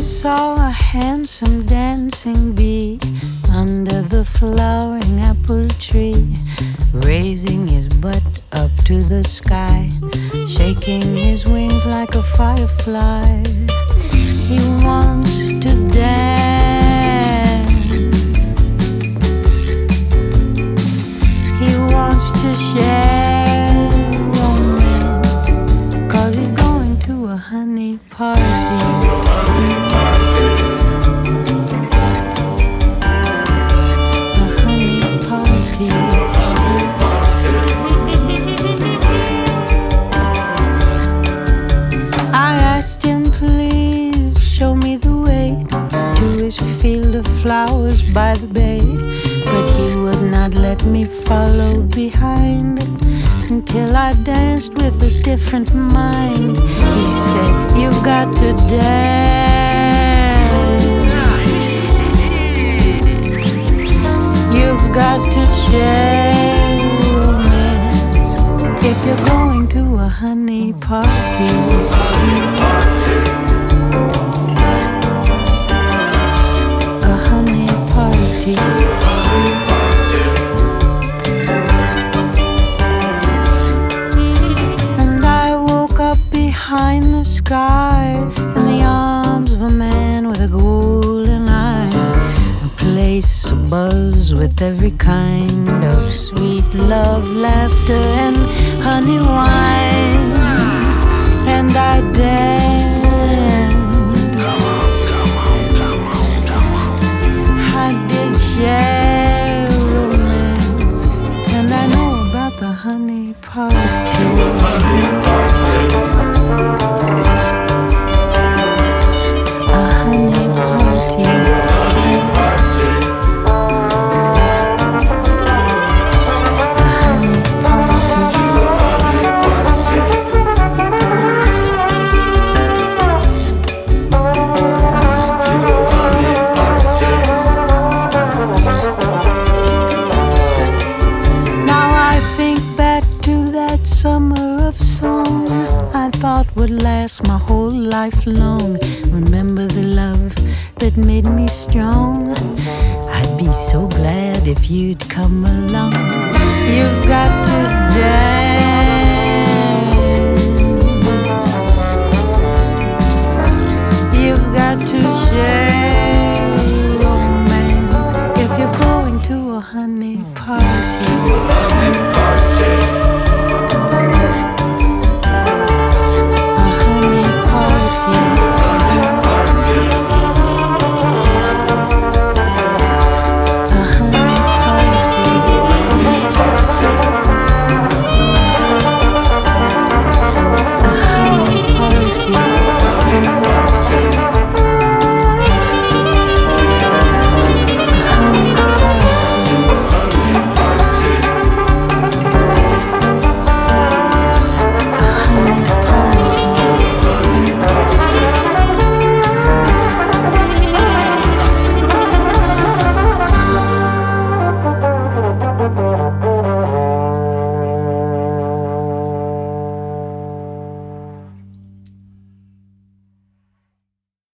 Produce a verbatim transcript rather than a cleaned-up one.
saw a handsome dancing bee under the flowering apple tree, raising his butt up to the sky, shaking his wings like a firefly. He wants to dance. He wants to share romance, 'cause he's going to a honey party. Flowers by the bay, but he would not let me follow behind until I danced with a different mind. He said, "You've got to dance. You've got to share romance if you're going to a honey party." And I woke up behind the sky in the arms of a man with a golden eye, a place abuzz with every kind of sweet love, laughter, and honey wine. And I danced. I did share romance, and I know about the honey party. A honey party. Would last my whole life long. Remember the love that made me strong. I'd be so glad if you'd come along. You've got to dance.